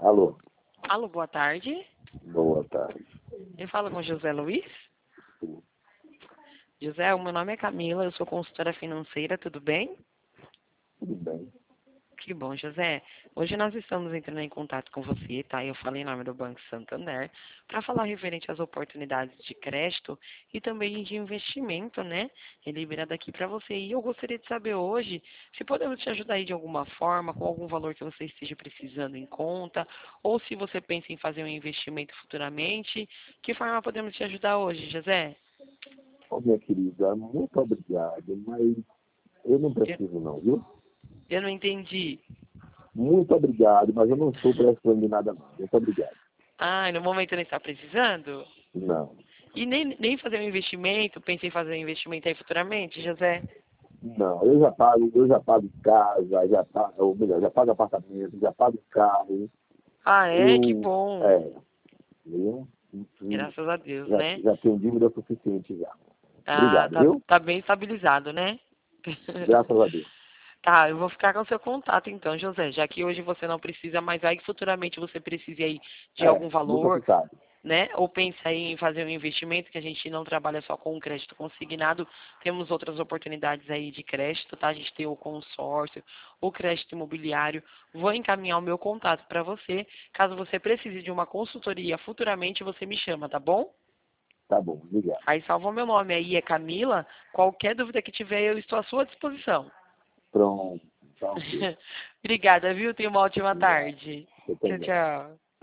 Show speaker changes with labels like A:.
A: Alô,
B: Alô, boa tarde.
A: boa tarde.
B: Eu falo com José Luiz.
A: Sim,
B: José, o meu nome é Camila, eu sou consultora financeira, tudo bem?
A: tudo bem.
B: Que bom, José. Hoje nós estamos entrando em contato com você, tá? Eu falei em nome do Banco Santander, para falar referente às oportunidades de crédito e também de investimento, né? É liberado aqui para você. E eu gostaria de saber hoje se podemos te ajudar aí de alguma forma, com algum valor que você esteja precisando em conta, ou se você pensa em fazer um investimento futuramente. Que forma podemos te ajudar hoje, José?
A: Ô, minha querida, muito obrigado, mas eu não
B: Eu,
A: preciso não, viu?
B: eu não entendi.
A: Muito obrigado, mas eu não estou precisando de nada não. Muito obrigado.
B: Ah, no momento não está precisando?
A: Não,
B: E nem fazer um investimento, pensei em fazer um investimento aí futuramente, José?
A: não, eu já pago casa, já pago, ou melhor, já pago apartamento, já pago carro.
B: Ah, é? Que
A: Eu,
B: bom.
A: é, eu
B: Graças a Deus,
A: já,
B: né?
A: já tenho dívida suficiente já.
B: Ah,
A: Obrigado, viu?
B: tá bem estabilizado, né?
A: Graças a Deus.
B: Tá, eu vou ficar com o seu contato então, José, já que hoje você não precisa, mas vai que futuramente você precise aí de algum
A: Nunca
B: valor,
A: se sabe.
B: né? Ou pensa aí em fazer um investimento, que a gente não trabalha só com o crédito consignado, temos outras oportunidades aí de crédito, tá? A gente tem o consórcio, o crédito imobiliário. Vou encaminhar o meu contato para você. Caso você precise de uma consultoria futuramente, você me chama, tá bom?
A: Tá bom, obrigado.
B: Aí salva meu nome aí, é Camila. Qualquer dúvida que tiver, eu estou à sua disposição.
A: Pronto, tá ok.
B: Obrigada, viu? Tenha uma ótima
A: Obrigado.
B: tarde.
A: Você
B: Tchau,
A: também.
B: tchau.